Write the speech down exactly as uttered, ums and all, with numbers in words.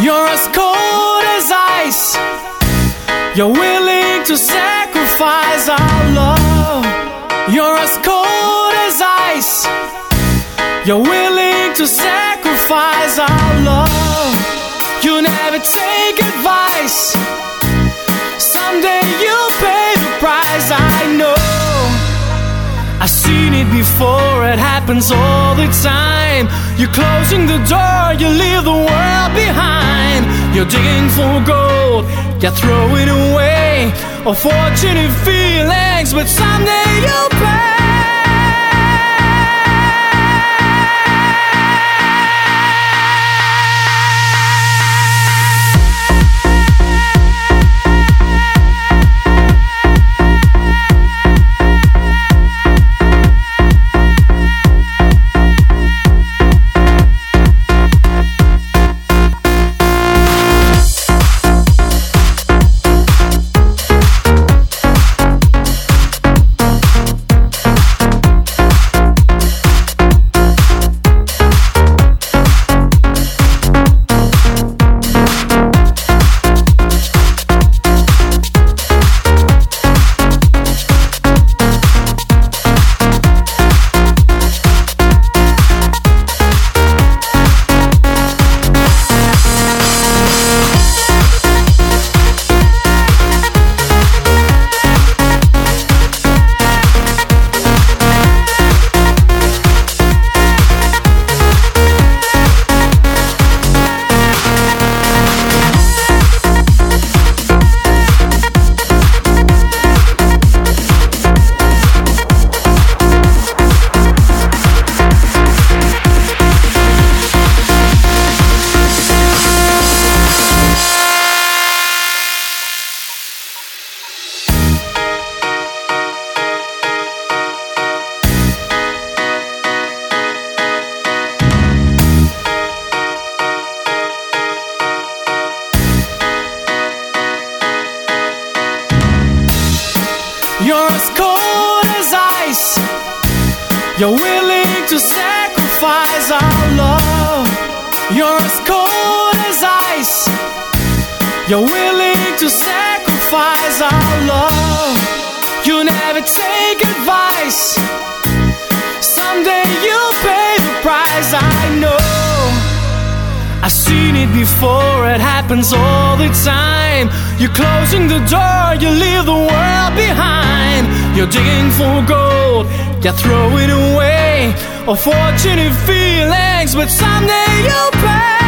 You're as cold as ice. You're willing to sacrifice our love. You're as cold as ice. You're willing to sacrifice our love. You never take advice. Someday you'll pay the price, I know. I've seen it before, it happens all the time. You're closing the door, you leave the world behind. You're digging for gold, you're throwing away unfortunate feelings, but someday you'll pay. You're as cold as ice. You're willing to sacrifice our love. You're as cold as ice. You're willing to sacrifice our love. You never take advice. Someday you'll pay the price, I know. I've seen it before, it happens all the time. You're closing the door, you leave the world behind. You're digging for gold, you're throwing away unfortunate feelings, but someday you'll pay.